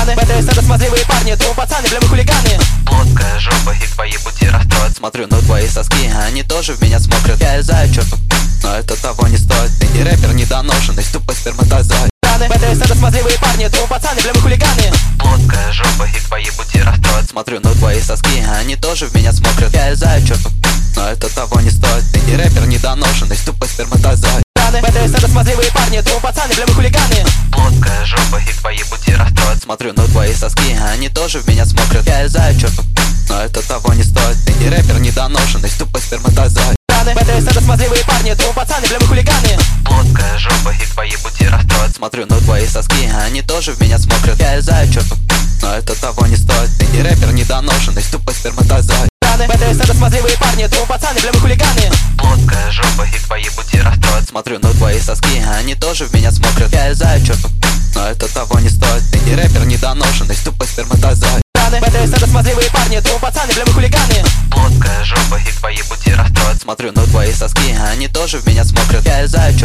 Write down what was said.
БДС это смазливые парни, то пацаны, бля, вы хулиганы. Плоская жопа и твои пути расстроят. Смотрю на твои соски, они тоже в меня смотрят. Я знаю, черту, но это того не стоит. Ты не рэпер недоношенный, с тупой сперматозоид. БДС это смазливые парни, то пацаны, бля, вы хулиганы. Плоская жопа и твои пути расстроят. Смотрю на твои соски, они тоже в меня смотрят. Я знаю, черту, но это того не стоит. Ты не рэпер недоношенный, с тупой сперматозоид. БДС это смазливые парни, то пацаны, бля, вы хулиганы. Плоская жопа и твои пути расстроят. Смотрю на твои соски, они тоже в меня смотрят. Я знаю, черту, но это того не стоит. Ты не рэпер недоношенный, с тупой сперматозоид. БДС это смазливые парни, то пацаны, бля, вы хулиганы. Плоская жопа и твои пути расстроят. Смотрю на твои соски, они тоже в меня смотрят. Я знаю, черту, но это того не стоит. Ты не рэпер недоношенный, с тупой сперматозоид. БДС это смазливые парни, то пацаны, бля, вы хулиганы. Плоская жопа и твои пути расстроят. Смотрю на твои соски, они тоже в меня смотрят. Я знаю, черту, но это того не стоит. Ты не рэпер недоношенный, с тупой сперматозоид. БДС это смазливые парни, то пацаны, бля, вы хулиганы. Плоская жопа и твои пути расстроят. Смотрю на твои соски, они тоже в меня смотрят. Я знаю, черту,